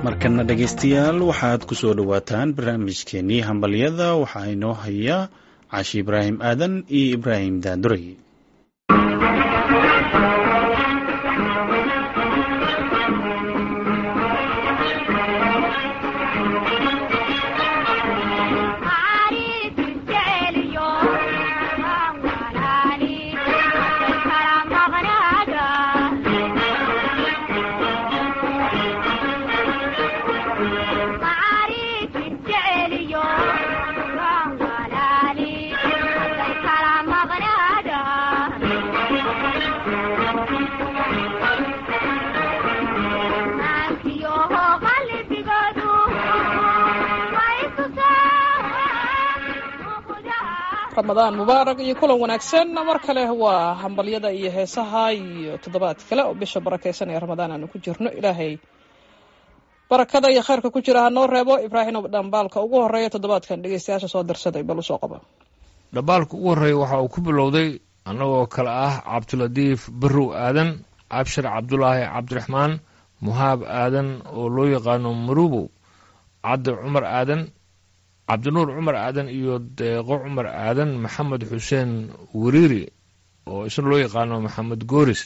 markana dhegaystayaal waxaad ku soo dhowaataan barnaamijkeenii hambalyada waxaa inoo haya caashi ibraahim aadan iyo ibraahim daanduray. ramadaan mubaarak iyo kulan wanaagsan mar kale waa hambalyada iyo heesaha iyo toddobaad kale oo bisha barakeysan ee ramadaan aanu ku jirno. ilaahay barakada iyo khayrka ku jira ha noo reebo. ibraahim dhambaalka ugu horeeya toddobaadkan dhegeystayaasha soo dirsaday bal usoo qaba. dhambaalka ugu horreeya waxa uu ku bilowday annagoo kale ah cabdiladiif barrow aadan, cabshir cabdulaahi cabdiraxmaan, muhaab aadan oo loo yaqaano marubow, cabdi cumar aadan, cabdinuur cumar aadan iyo deeqo cumar aadan, maxamed xuseen wariiri oo isna loo yaqaano maxamed gooris.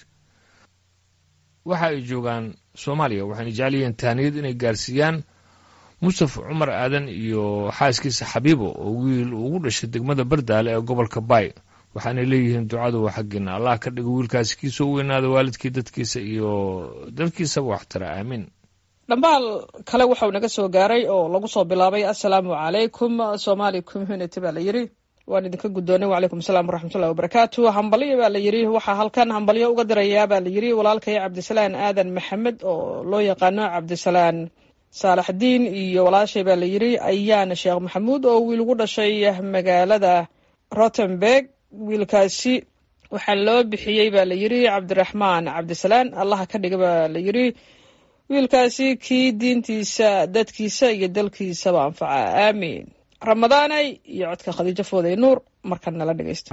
waxa ay joogaan soomaaliya waxayna jecel yihiin taaniyad inay gaarsiiyaan mustafa cumar aadan iyo xaaskiisa xabiibo oo wiil ugu dhashay degmada bardaale ee gobolka baay. waxaanay leeyihiin ducadu waa xaggiina, allah ka dhigo wiilkaasi kiisoo weynaada waalidkii dadkiisa iyo dadkiisaba waxtara, aamiin. dhambaal kale waxau naga soo gaaray oo lagu soo bilaabay assalaamu calaykum somali community baa la yidhi. waan idinka guddoonay wacalaykum asalaam waraxmatullahi wabarakaatu. hambalyo baa la yidhi. waxaa halkan hambalyo uga dirayaa baa la yidhi walaalkay cabdisalaan aadan maxamed oo loo yaqaano cabdisalaan saalaxdiin iyo walaashay baa la yidhi ayaana sheekh maxamuud oo wiil ugu dhashay magaalada rotenberg. wiilkaasi waxaa loo bixiyey baa la yidhi cabdiraxmaan cabdisalaan. allaha ka dhiga baa la yidhi wiilkaasi kii diintiisa dadkiisa iyo dalkiisaba anfaca, aamiin. ramadaanay iyo codka khadiijo fooday nuur markan nala dhegaysta.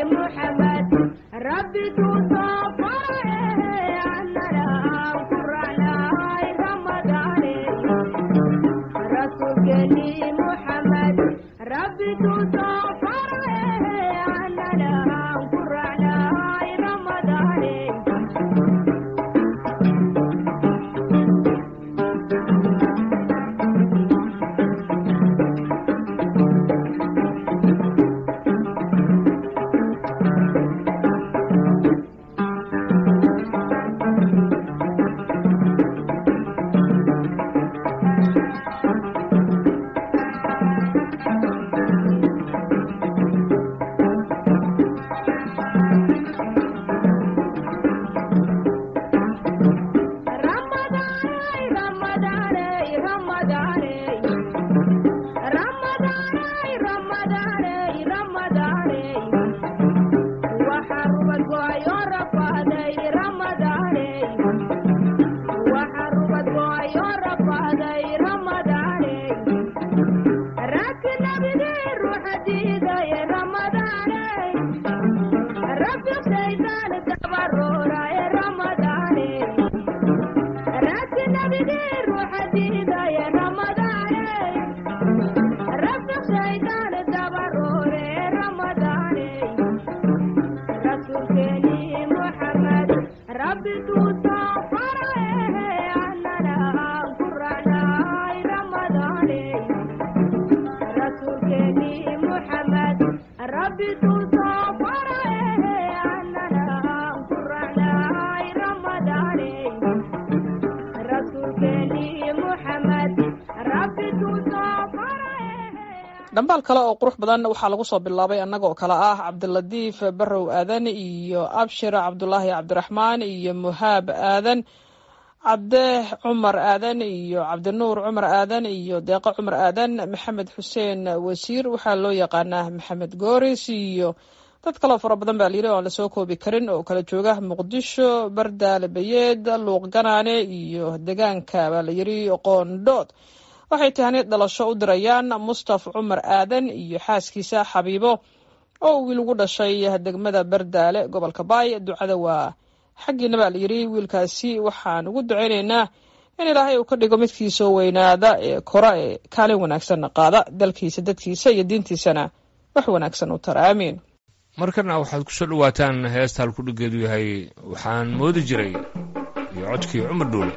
محمد ربي تصفر عننا قرعنا رمضان رسولك لي محمد ربي تصفر عننا قرعنا رمضان dhambaal kale oo qurux badan waxaa lagu soo bilaabay annagoo kale ah cabdilatiif barrow aadan iyo abshir cabdulaahi cabdiraxmaan iyo muhaab aadan cabde cumar aadan iyo cabdinuur cumar aadan iyo deeqo cumar aadan maxamed xuseen wasiir waxaa loo yaqaanaa maxamed gooris iyo dad kaloo fara badan baa layidhi o aan lasoo koobi karin oo kala jooga muqdisho bardaale bayeed luuq ganaane iyo degaanka baa layidhi qoondhood waxay tahaniyad dhalasho u dirayaan mustaf cumar aadan iyo xaaskiisa xabiibo oo wiil ugu dhashay degmada bardaale gobolka baay ducada waa xaggiina baa layidhi wiilkaasi waxaan ugu ducaynaynaa in ilaahay uu ka dhigo midkiisoo weynaada ee kora ee kaalin wanaagsanna qaada dalkiisa dadkiisa iyo diintiisana wax wanaagsan u tara aamiin markana waxaad ku soo dhawaataan heesta halkudhigeedu yahay waxaan moodi jiray iyo codkii cumar dhuule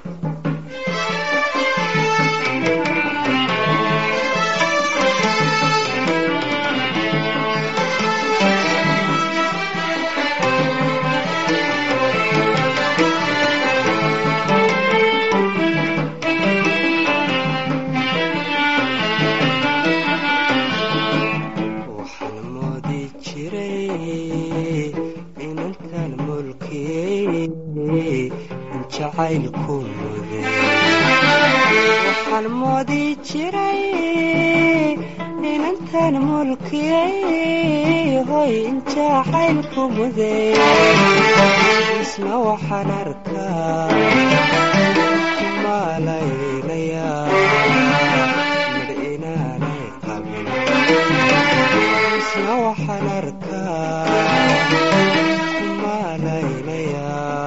waxaan moodi jiray inantan mulkiyey hoy injacaylku muday isna waxaan arkaa malaynayaa mar inaanay qabin isna waxaan arkaa malaynayaa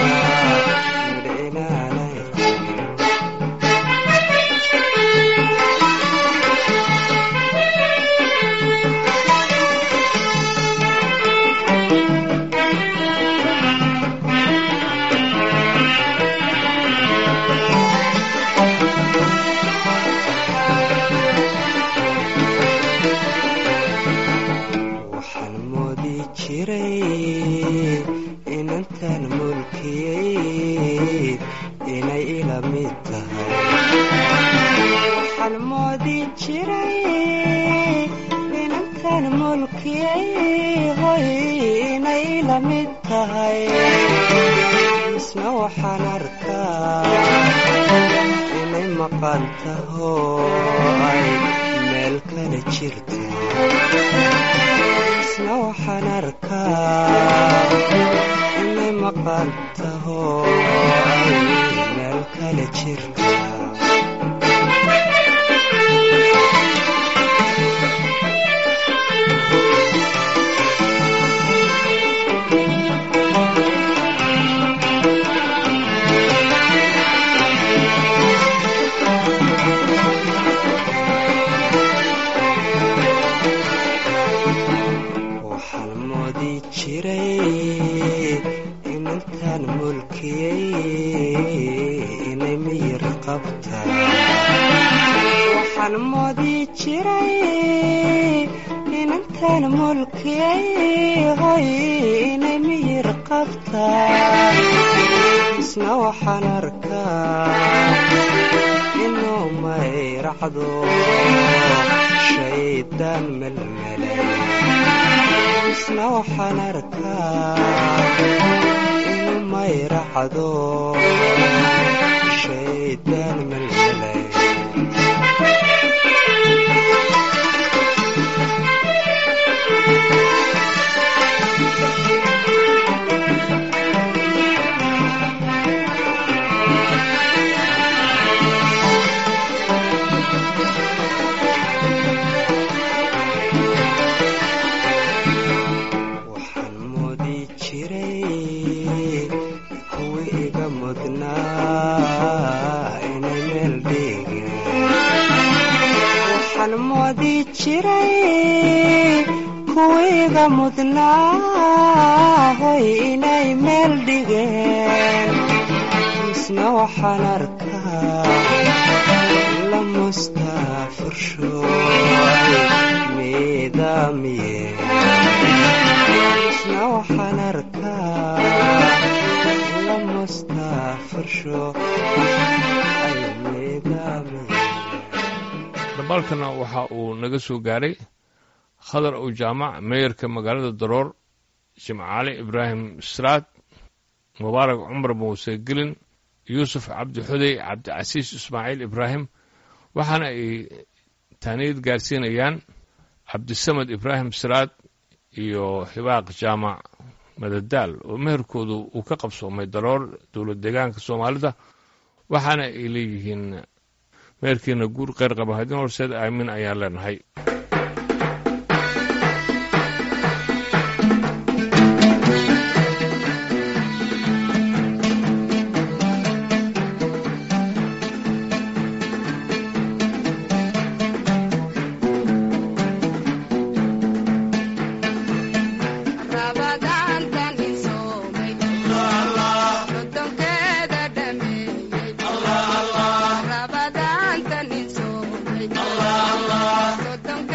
inantan mulkiyey inay ila mid tahay waxaan moodi jiray inantan mulkiyey hoy inay ila mid tahay isna waxaan arkaa inay maqan taho ay meel kala jirto isna waxaan arkaa inay maqan taho ay meel kala jirto waxaan moodi jiray inantan mulkiyay hoy inay miyir qabtaa isna waxaan arkaa inuu mayracdo shaydaan melmelay isna waxaan arkaa inuu mayracdo shaydaan melmelay kuwiga mudnaa hoy inay meel dhigeen isna waxaan arkaa la mustaafursho midaamiye isna waxaan arkaa la mustaafursho midaamiye dambaalkana waxa uu naga soo gaaray khadar ow jaamac meeyarka magaalada daroor jimcaale ibraahim sraad mubaarak cumar muuse gelin yuusuf cabdi xudey cabdicasiis ismaaciil ibraahim waxaana ay taaniyad gaarsiinayaan cabdisamad ibraahim sraad iyo hibaaq jaamac madadaal oo meherkoodu uu ka qabsoomay daroor dowlad deegaanka soomaalida waxaana ay leeyihiin meerkiina guur kheyr qaba haddii horseed aamin ayaan leenahay Rabadaan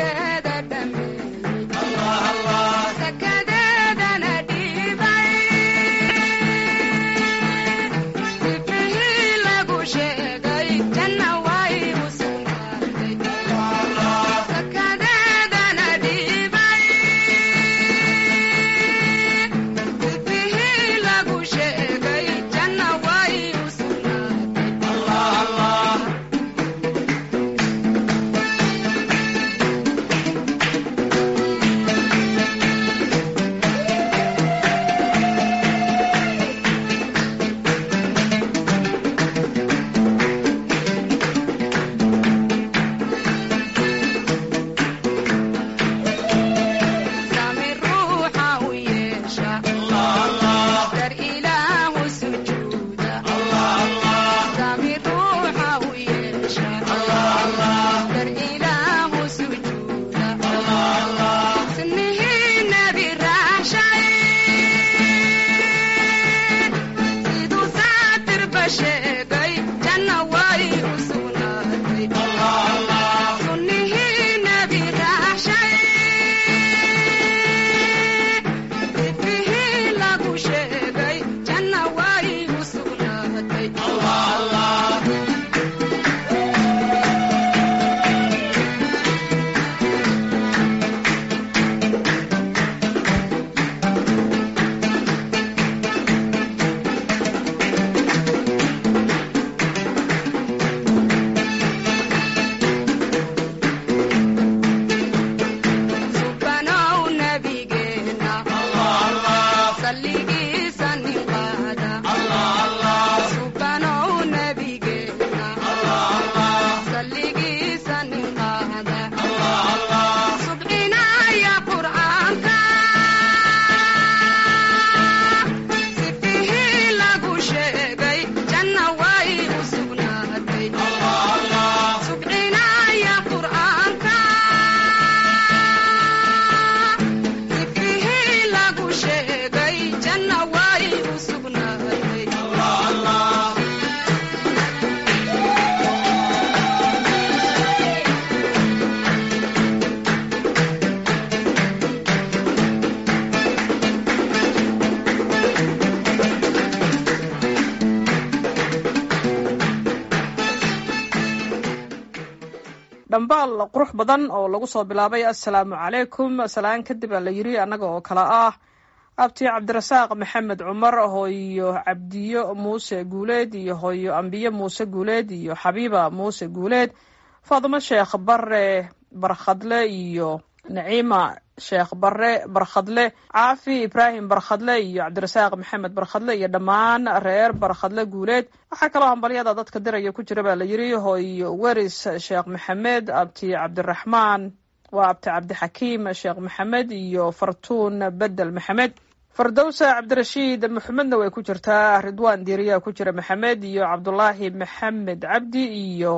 dhambaal qurux badan oo lagu soo bilaabay assalaamu calaykum salaan kadib aa la yiri annaga oo kale ah abti cabdirasaaq maxamed cumar hooyo cabdiyo muuse guuleed iyo hooyo ambiye muuse guuleed iyo xabiiba muuse guuleed faadimo sheekh bare barkhadle iyo naciima sheekh bare barkhadle caafi ibraahim barkhadle iyo cabdirasaaq maxamed barkhadle iyo dhammaan reer barkhadle guuleed waxaa kaloo hambalyada dadka diraya ku jira baa la yiri hooyo weris sheekh maxamed abti cabdiraxmaan waa abti cabdixakiim sheekh maxamed iyo fartuun bedel maxamed fardowsa cabdirashiid maxamedna way ku jirtaa ridwaan diiriya ku jira maxamed iyo cabdulaahi maxamed cabdi iyo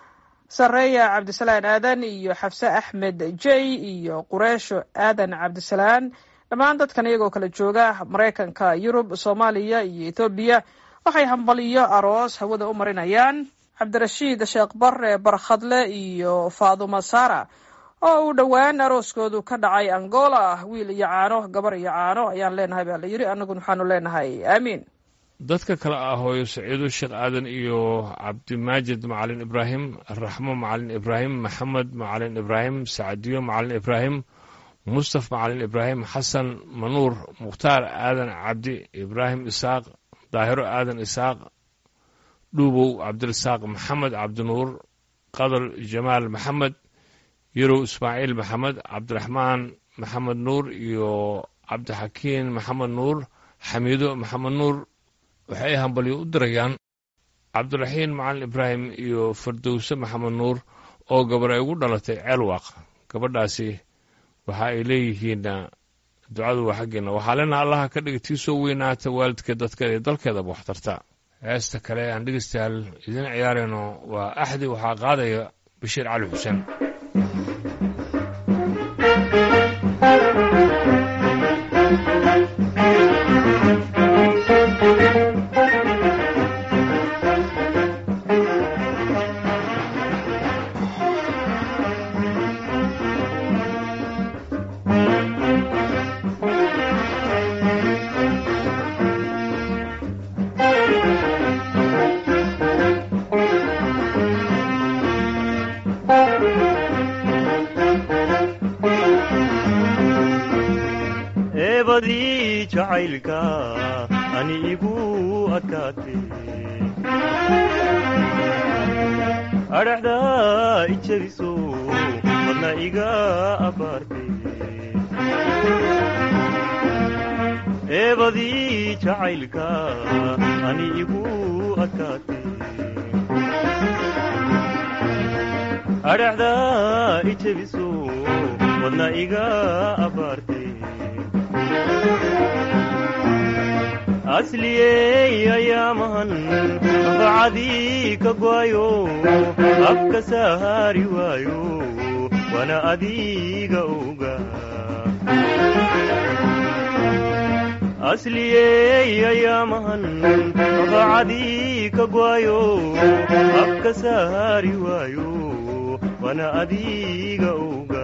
sareeya cabdisalaan aadan iyo xafse axmed jey iyo qureesho aadan cabdisalaan dhammaan dadkan iyagoo kala jooga maraykanka yurub soomaaliya iyo ethoobiya waxay hambaliyo aroos hawada u marinayaan cabdirashiid sheekh bare barkhadle iyo faaduma sara oo uu dhowaan arooskoodu ka dhacay angola wiil iyo caano gabar iyo caano ayaan leenahay baa la yiri annaguna waxaanu leenahay aamiin dadka kale ah hooyo saciido sheekh aadan iyo cabdimaajid macalin ibraahim raxmo macalin ibraahim maxamed macalin ibraahim sacadiyo macalin ibraahim mustaf macalin ibraahim xasan manuur mukhtaar aadan cabdi ibraahim isaaq daahiro aadan isaaq dhuubow cabdirasaaq maxamed cabdinuur qadar jamaal maxamed yarow ismaaciil maxamed cabdiraxmaan maxamed nuur iyo cabdixakiin maxamed nuur xamiido maxamed nuur waxay hambalyo u dirayaan cabdiraxiin macalin ibraahim iyo fardowse maxamed nuur oo gabar ay ugu dhalatay ceelwaaq gabadhaasi waxa ay leeyihiin ducadu waa xaggeena waxaa leenaha allaha ka dhiga tii soo weynaata waalidka dadkeeda iyo dalkeedaba waxtarta heesta kale aan dhegeystayaal idin ciyaarayno waa axdi waxaa qaadaya bashiir cali xuseen eebadii jacaylka ani igu adkaatay adhaxda ijabiso madna iga abaartay eebadii jacaylka ani igu adkaatay adhaxda ijabiso madna iga abaartay asliyey ayaamahan bacadii ka go'ayo afka saari waayo wana adiga oga asliyey ayaamahan bacadii ka go'ayo afka saari waayo wana adiga oga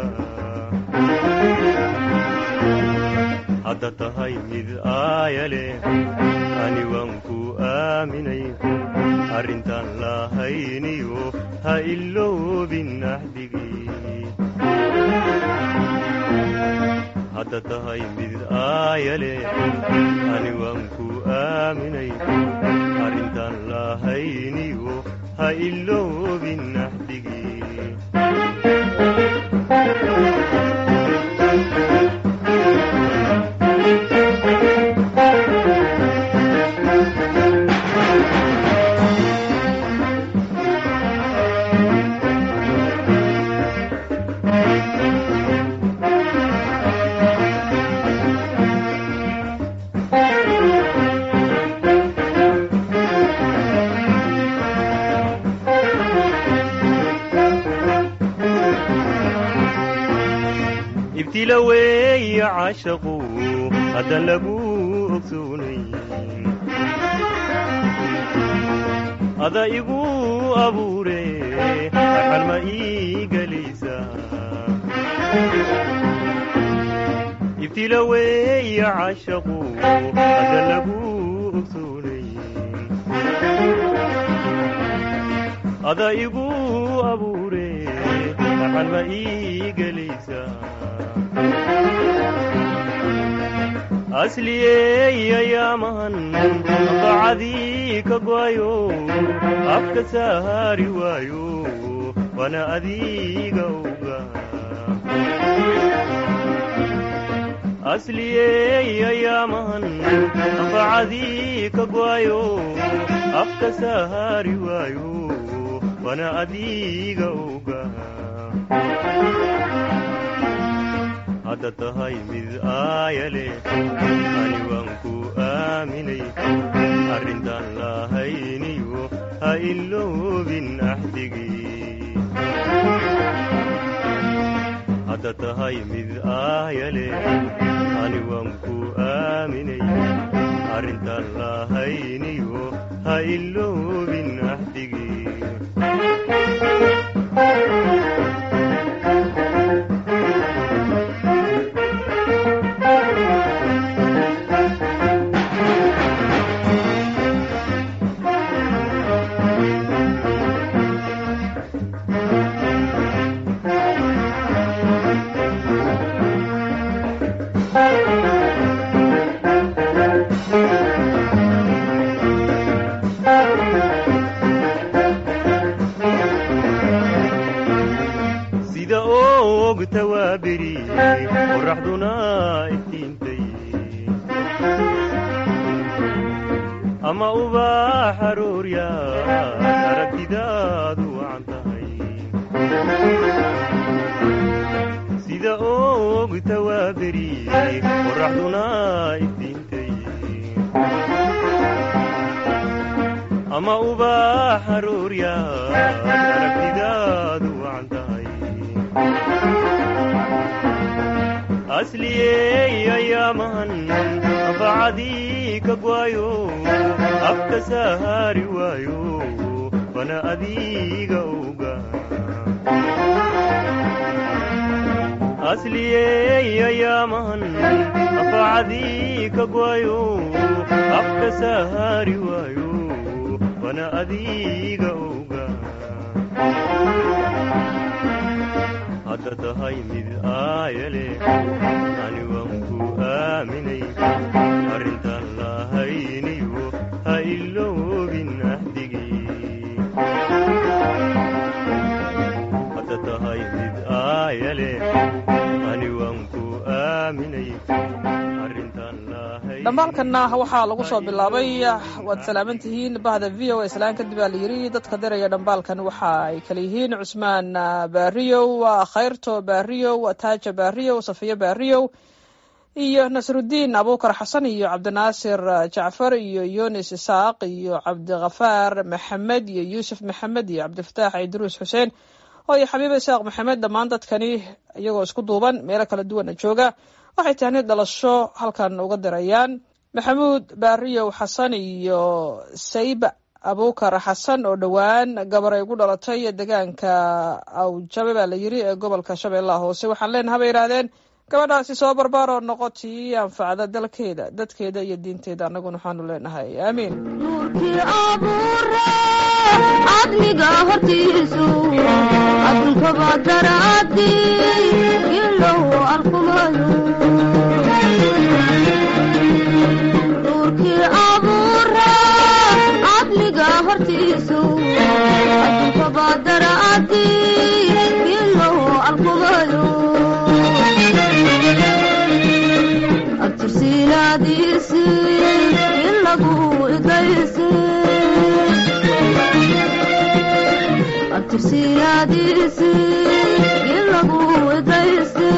hadda tahay mid aayale ani waan ku aaminay arrintaan lahayniyo ha iloobin axdigii hadda tahay mid aayale ani waan ku aaminay arrintaan lahayniyo ha iloobin axdigii ibtilaweey caashaqu haddan lagu ogsoonay ada igu abuure axal ma ii gelaysa ibtilaweey caashaqu haddan lagu ogsoonay ada igu abuure dhaxal ma ii gelaysaa asliyey ayaamahan bacadii ka go'ayo afka saari waayo waana adiga oga asliyey ayaamahan bacadii ka go'ayo afka saari waayo waana adiga oga hadda tahay mid aayale ani waan ku aaminay arrintaan lahayniyo ha iloobin axdigii hadda tahay mid aayale ani waan ku aaminay arrintaan lahayniyo ha iloobin axdigii qoraxduna iftiintay ama ubaax aroorya aragtidaadu wacan tahay sida oogta waa beri qoraxduna iftiintay ama ubaax aroorya aragtidaadu wacan tahay asliyey ayaamahan bacadii ka go'ayo afka saari waayo waana adiga oga asliyey ayaamahan bacadii ka go'ayo afka saari waayo waana adiga oga hadda tahay mid aayale ani waan ku aaminay arrintaan lahayniyo ha iloobin axdigii hadda tahay mid aayale ani waan ku aaminay arrintaan lahay dhambaalkanna waxaa lagu soo bilaabay waad salaaman tihiin bahda v o islaan kadib aa la yidhi dadka diraya dhambaalkan waxa ay kala yihiin cusmaan baariyow khayrto baariyow taaja baariyow safiyo baariyow iyo nasrudiin abuukar xasan iyo cabdinaasir jacfar iyo yunis isaaq iyo cabdikafaar maxamed iyo yuusuf maxamed iyo cabdifataax idruus xuseen oo iyo xabiiba isaaq maxamed dhammaan dadkani iyagoo isku duuban meelo kala duwana jooga waxay tahni dhalasho halkan uga dirayaan maxamuud baariyow xasan iyo sayba abuukar xasan oo dhowaan gabar ay ugu dhalatay deegaanka awjabe baa la yiri ee gobolka shabeellaha hoose waxaan leenahay bay yidhaahdeen gabadhaasi soo barbaaroo noqotii anfacda dalkeeda dadkeeda iyo diinteeda annaguna waxaanu leenahay aamiin nuurkii abuure cadliga hortiisu adunkaba daraadi ilow arkumayo nuurkii abuure cadliga hortiisu adunkaba daraadi ilow arkumayo abtirsiinaadiisi in lagu idaysi abtirsiinaadiisi in lagu idaysi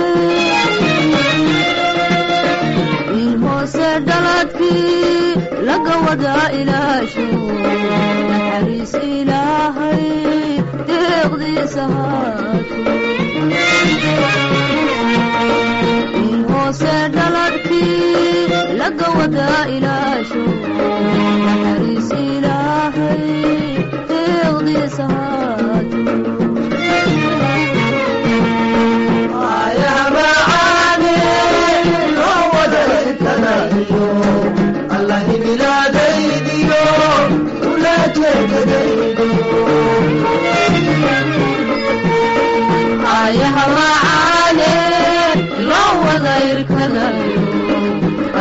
in hoose dhaladkii laga wada ilaasho naxariis ilaahay deeqdiisa haato hoose dhaladkii laga wada ilaasho naxariis ilaahay deeqdiisa haato ayaamacaane loo wada itanaadiyo allahi bilaadaydiyo ula jeedadaydo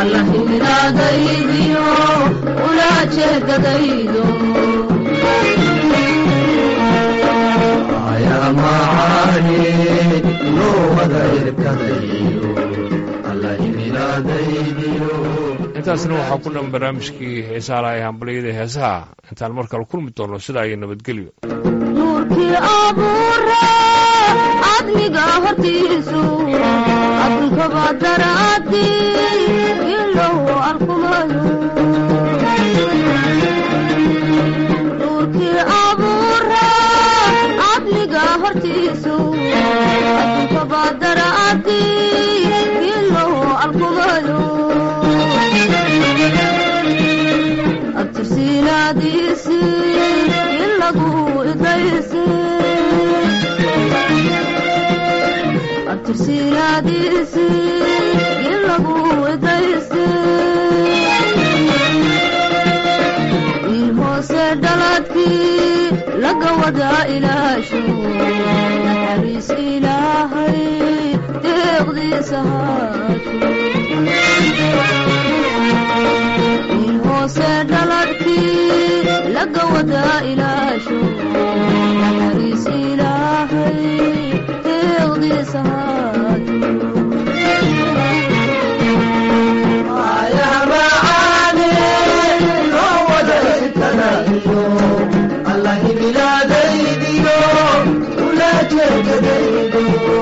alla himilaadaydiyo ulaa jeedadaydo aya macaani loo wada irkadayo alla himilaadaydiyo. intaasna waxaa ku dhan barnaamijkii heesaha laha ee hambaliyada heesaha. intaan mar kale kulmi doono sidaa iyo nabadgelyo. nuurkii abuure adniga hortiisu addunkaba daraadii ilow arkumayo nuurkii abuure adniga hortiisu addunkaba daraadii ilow arkumayo abtirsiinaadiisi ilagu idaysi abtirsiinaadiisi ilagu idaysi wiil hoose dhaladkii laga wadaa ilaasho naxariis ilaahay deeqdiisa haato hoose dhaladkii laga wadaa ilaasho naxariis ilaahay deeqdiisa haato aya macaani loo wada irkadayo alla himilaadaydiyo ulaa jeedadaydo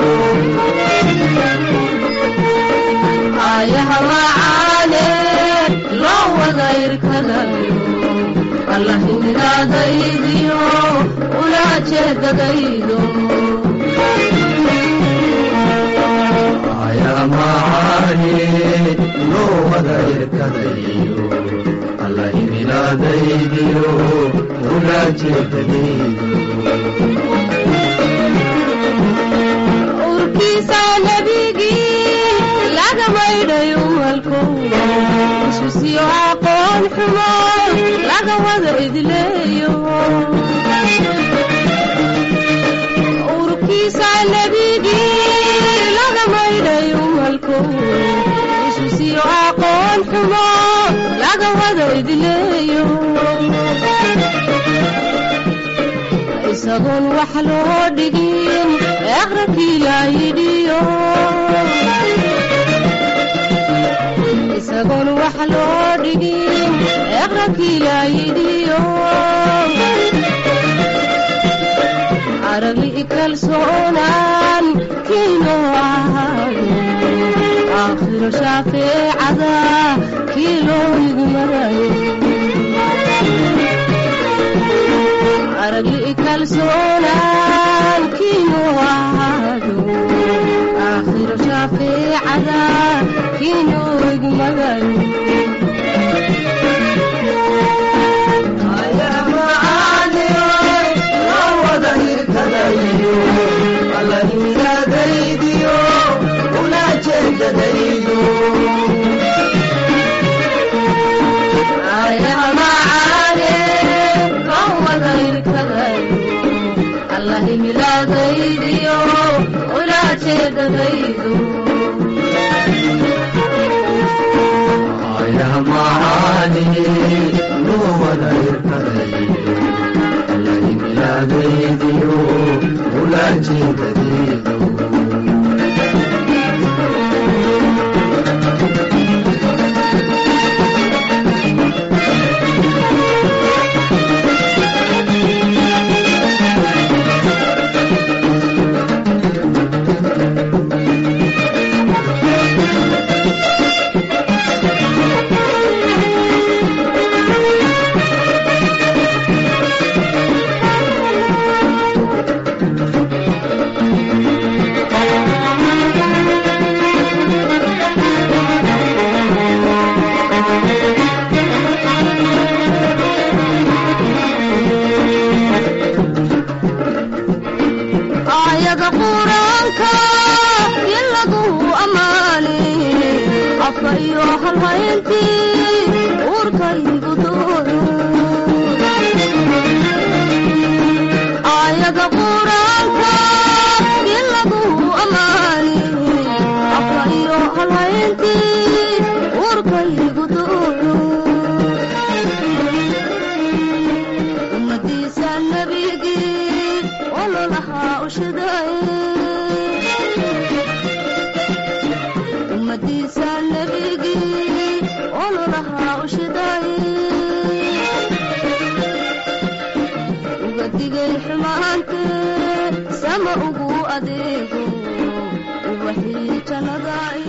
ayaha macaane loo wada irkadayo alla himilaadaydiyo ulaa jeedadaydo aya macaani loo wada irkadayo alla himilaadaydiyo ulaa jeedadaydo urkiisa nebigii laga maydhayo walkow ususiyo aqoon xumo laga wada idleeyo urkiisa nebigii laga maydhayo walkow ususiyo aqoon xumo laga wada idleeyo isagoon wax loo dhigin aqrabkii laayidhiyo isagoon wax loo dhigin aqrabkii laayidhiyo aragli ikalsoonaan kiino ahaado aakhiro shaafeecada kii loo igu marayo aragli ikalsoonaan kiino ahaado aakhiro shaafeecada kiino igu marayo aya macaani loo wada irkadayo alla himilaadaydiyo ulaa jeedadaydo ayaha macaane loo wada irkadayo alla himilaadaydiyo ulaa jeedadaydo aya macaani loo wada irkadayo alla himilaadaydiyo ulaa jeedadaydo aayada quraanka ilagu amaani afka iyo halhayntii uurkaygu dooyo aayada quraanka ilagu amaani afka iyo halhayntii uurkaygu ugaday ummadiisa nabigii ololaha ushiday uga digay xumaante sama ugu adeego ubaxii jannada